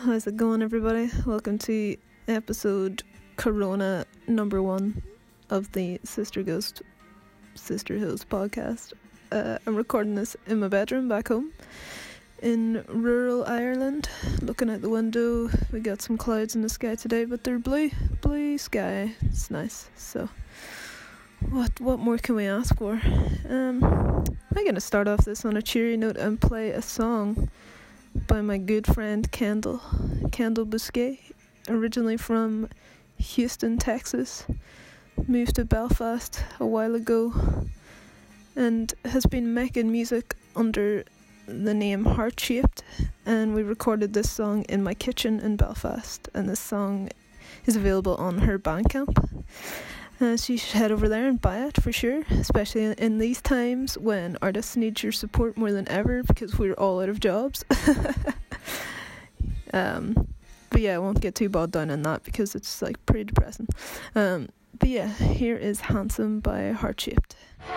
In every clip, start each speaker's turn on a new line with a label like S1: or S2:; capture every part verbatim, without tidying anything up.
S1: How's it going, everybody? Welcome to episode Corona number one of the Sister Ghost Sister Hills podcast. Uh, I'm recording this in my bedroom back home in rural Ireland. Looking out the window, we got some clouds in the sky today, but they're blue, blue sky. It's nice. So, what what more can we ask for? Um, I'm gonna start off this on a cheery note and play a song by my good friend Kendall, Kendall Bousquet, originally from Houston, Texas, moved to Belfast a while ago, and has been making music under the name Heart Shaped, and we recorded this song in my kitchen in Belfast, and this song is available on her Bandcamp. Uh, so you should head over there and buy it for sure, especially in, in these times when artists need your support more than ever because we're all out of jobs. um, but yeah, I won't get too bogged down in that because it's like pretty depressing. Um, but yeah, here is Handsome by Heart Shaped.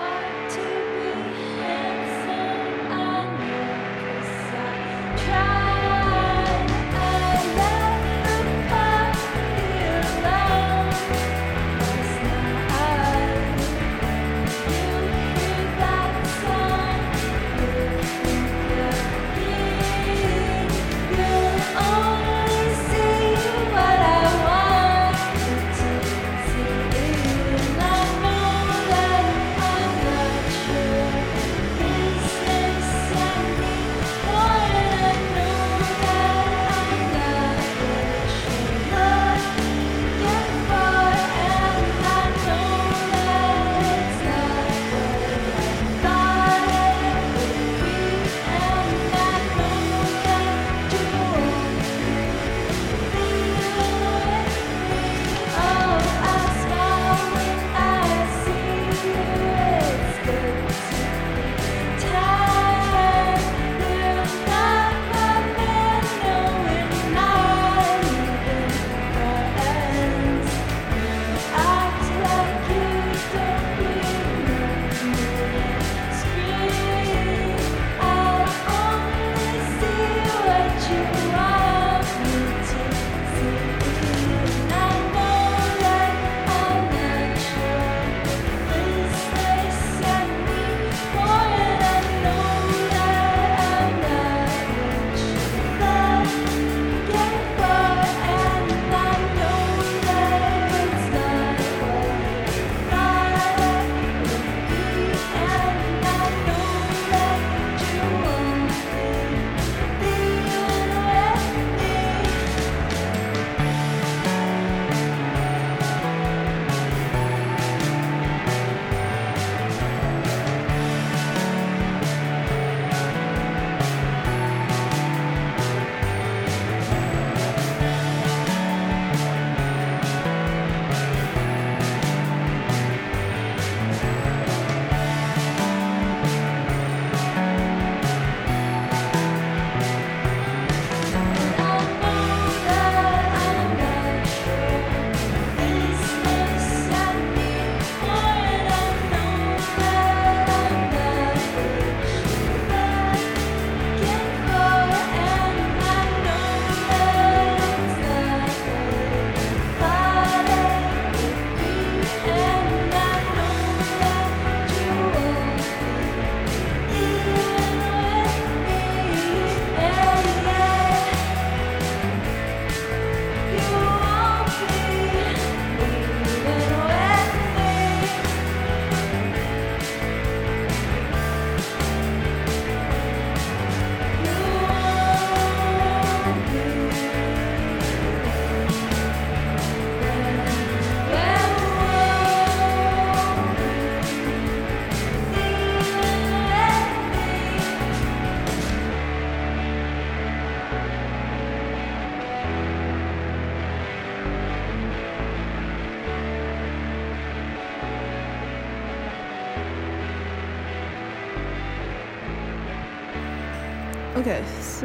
S1: Okay, so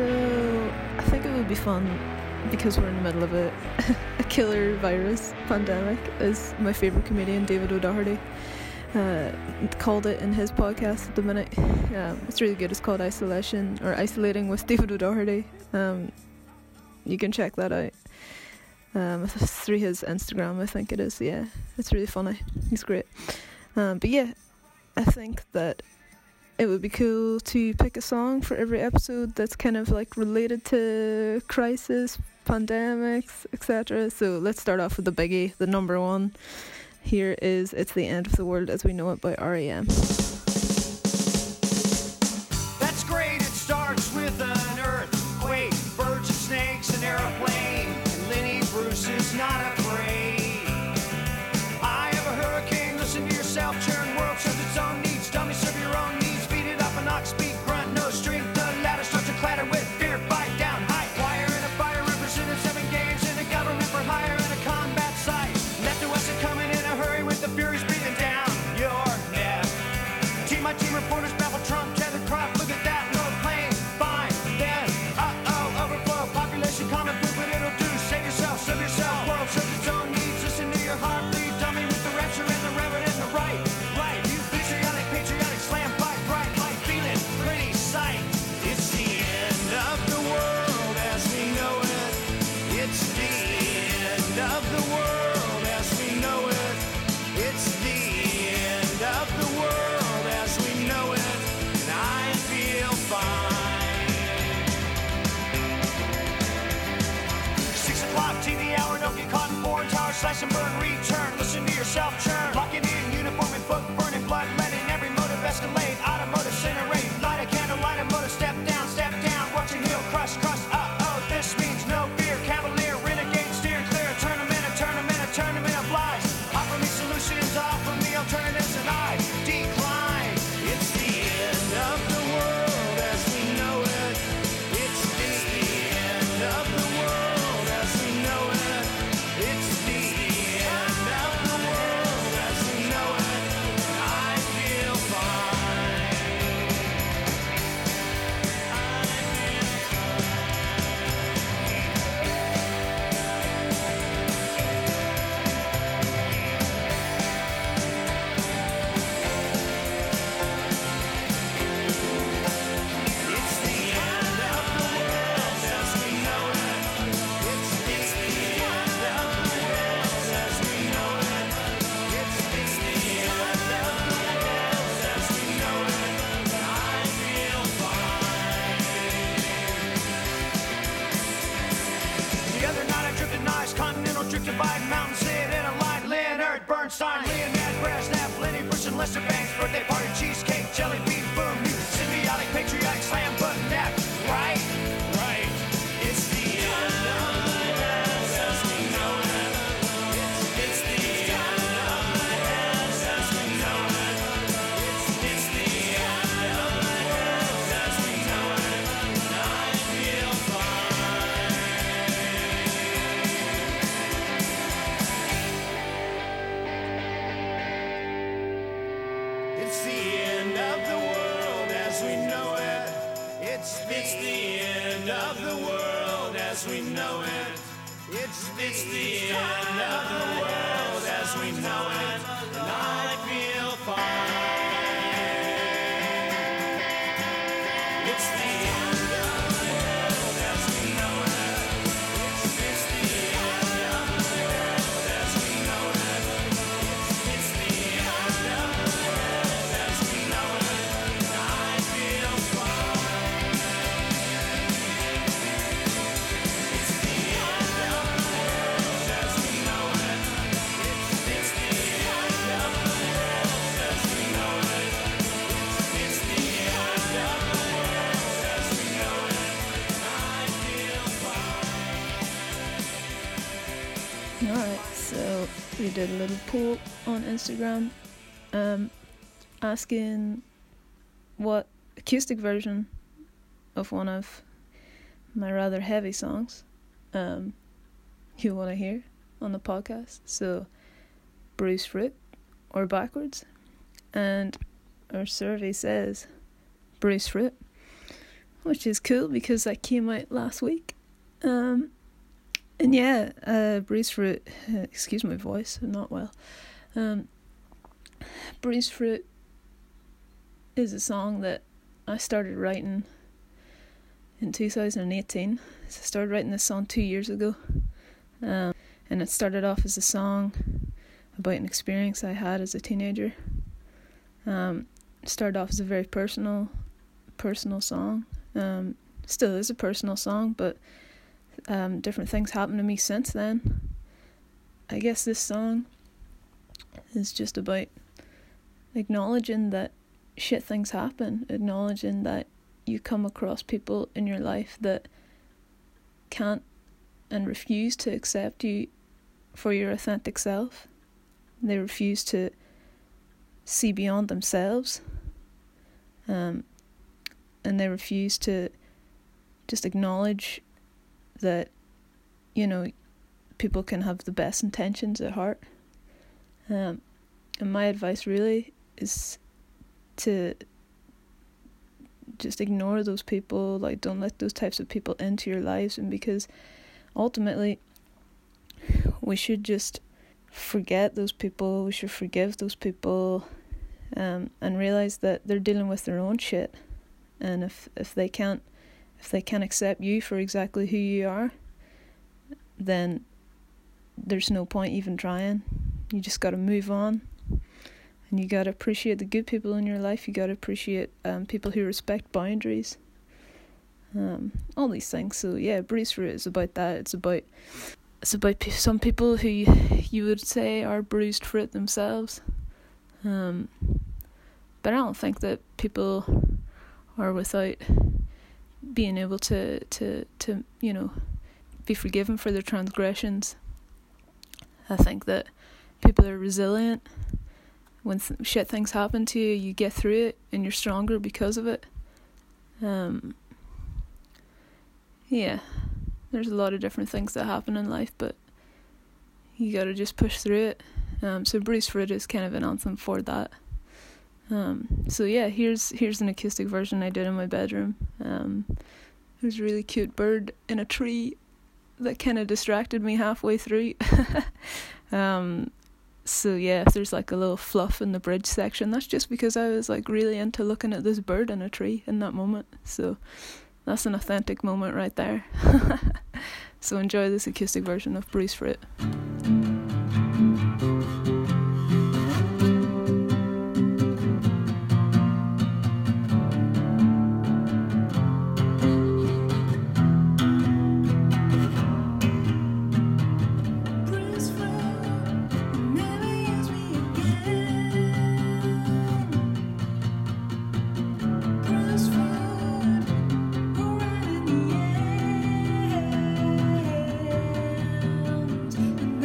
S1: I think it would be fun, because we're in the middle of a, a killer virus pandemic, as my favourite comedian David O'Doherty uh, called it in his podcast at the minute. Um, it's really good. It's called Isolation, or Isolating with David O'Doherty. Um, you can check that out. Um, through his Instagram, I think it is. Yeah, it's really funny. He's great. Um, but yeah, I think that it would be cool to pick a song for every episode that's kind of like related to crisis, pandemics, et cetera. So let's start off with the biggie, the number one. Here is "It's the End of the World as We Know It" by R E M.
S2: That's great. It starts with an earthquake, birds and snakes, an airplane. And Lenny Bruce is not afraid. I have a hurricane. Listen to yourself. Churn world serves its own needs. Dummy serve your own needs. Speed it up an ox, speed grunt, no strength. The ladder starts to clatter with fear. Bite down, high wire and a fire representing seven games in a government for hire and a combat site. Left to us are coming in a hurry with the furies breathing down your neck. Team my team reporters baffle Trump, tether crop. Look at that, no plane, fine. Then, uh oh, overflow, population common poop, what it'll do. Save yourself, serve yourself, world serves its own needs. Listen to your heart, bleed, dummy with the rapture and the reverend and the right. Right, you patriotic, patriotic, slam, fight, bright, light, feeling, pretty sight. It's the end of the world as we know it. It's the end of the world as we know it. It's the end of the world as we know it. And I feel fine. Six o'clock T V hour, don't get caught in foreign tower, slash and burn, return. Listen to yourself churn. Locking in uniform and book, burning blood, letting every motive escalate. Automotive incinerate, light a candle, light a motor, step down, step down. Watching heel crush, crush, uh oh, this means no fear. Cavalier, renegade, steer clear. A tournament, a tournament, a tournament of lies. Offer me solutions, offer me alternatives, and I decline. It's the end of the world as we know it. It's the end of the world as we know it. It's the end of the world as we know it. And I feel fine. I feel It's the end of the world as we know it. It's the end of the world as we know it. It's the end of the world as we know it. I feel fine. The other night I drifted nice, continental drift divide, mountain sit in a line. Leonard Bernstein, Leonard Brasnap, Lenny Bruce and Lester Banks, birthday party, cheesecake, jelly bean, boom, you symbiotic, patriotic, slam button nap, right? Right. It's the end of the world as we know it. It's, it's the end of the world as we know it. It's, it's the end of the world as we know it. And I feel fine. It's the end of the world as we know it. It's, it's the end of the world as we know it. It's, it's the end of the world as we know it. And I feel fine. It's the end of the world as we know it. It's, it's the end of the world as we know it. It's, it's the end of the world as we know it. And I feel fine. It's the end of the world as we know it. It's, it's the end of the world as we know it. It's, it's the end of the world as we know it. And I feel fine.
S1: Alright, so we did a little poll on Instagram um, asking what acoustic version of one of my rather heavy songs um, you want to hear on the podcast. So, Bruce Fruit or Backwards. And our survey says Bruce Fruit, which is cool because that came out last week. Um, and yeah, uh, Bruce Fruit, uh, excuse my voice, I'm not well. Um, Bruce Fruit is a song that I started writing in two thousand eighteen. So I started writing this song two years ago. Um, and it started off as a song about an experience I had as a teenager. Um, it started off as a very personal, personal song. Um, still is a personal song, but um, different things happened to me since then. I guess this song is just about acknowledging that shit things happen, acknowledging that you come across people in your life that can't and refuse to accept you for your authentic self. They refuse to see beyond themselves, um, and they refuse to just acknowledge that, you know, people can have the best intentions at heart. Um, and my advice really is to just ignore those people. Like, don't let those types of people into your lives, and because ultimately we should just forget those people, we should forgive those people, um, and realize that they're dealing with their own shit. And if, if they can't if they can't accept you for exactly who you are, then there's no point even trying. You just gotta move on, and you gotta appreciate the good people in your life. You gotta appreciate um, people who respect boundaries, um, all these things. So yeah, Bruised Fruit is about that. It's about it's about p- some people who you, you would say are bruised fruit themselves, um, but I don't think that people are without being able to to to you know be forgiven for their transgressions. I think that people are resilient. When th- shit things happen to you, you get through it, and you're stronger because of it. Um, yeah, there's a lot of different things that happen in life, but you gotta just push through it. Um, so Bruised Fruit is kind of an anthem for that. Um, so yeah, here's here's an acoustic version I did in my bedroom. Um, there's a really cute bird in a tree that kind of distracted me halfway through. um, so yeah, if there's like a little fluff in the bridge section, that's just because I was like really into looking at this bird in a tree in that moment. So that's an authentic moment right there. So enjoy this acoustic version of Bruised Fruit.
S3: And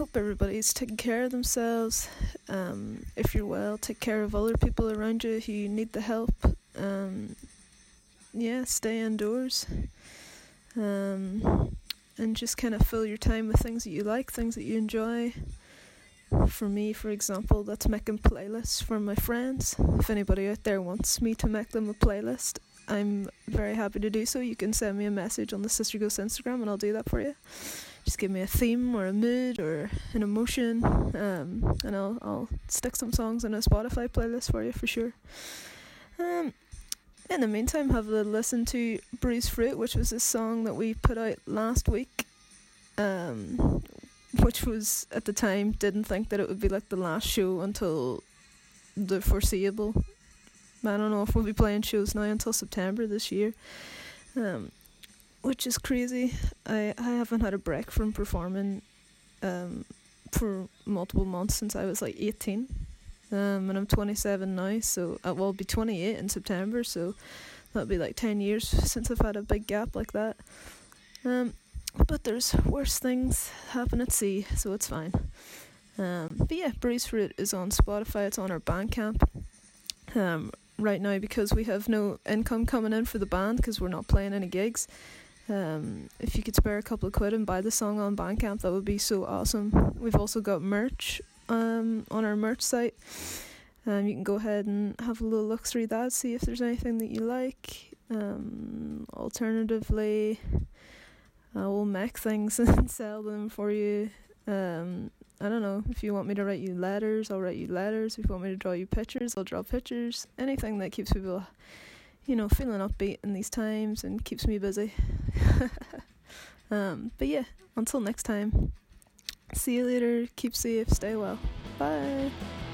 S1: hope everybody's taking care of themselves. Um, if you're well, take care of other people around you who need the help. Um, yeah, stay indoors. Um, and just kind of fill your time with things that you like, things that you enjoy. For me, for example, that's making playlists for my friends. If anybody out there wants me to make them a playlist, I'm very happy to do so. You can send me a message on the Sister Ghost Instagram and I'll do that for you. Just give me a theme or a mood or an emotion, um, and I'll I'll stick some songs in a Spotify playlist for you for sure. Um, in the meantime, have a listen to Bruised Fruit, which was a song that we put out last week, um, which was, at the time, didn't think that it would be like the last show until the foreseeable. I don't know if we'll be playing shows now until September this year. Um, which is crazy. I, I haven't had a break from performing um, for multiple months since I was like eighteen, um, and I'm twenty-seven now, so I will be twenty-eight in September, so that'll be like ten years since I've had a big gap like that. Um, but there's worse things happen at sea, so it's fine. Um, but yeah, Bruised Fruit is on Spotify, it's on our Bandcamp. Um, right now, because we have no income coming in for the band, because we're not playing any gigs. Um, if you could spare a couple of quid and buy the song on Bandcamp, that would be so awesome. We've also got merch um, on our merch site. Um, you can go ahead and have a little look through that, see if there's anything that you like. Um, alternatively, I will make things and sell them for you. Um, I don't know, if you want me to write you letters, I'll write you letters. If you want me to draw you pictures, I'll draw pictures. Anything that keeps people, you know, feeling upbeat in these times and keeps me busy. um, but yeah, until next time, see you later, keep safe, stay well, bye.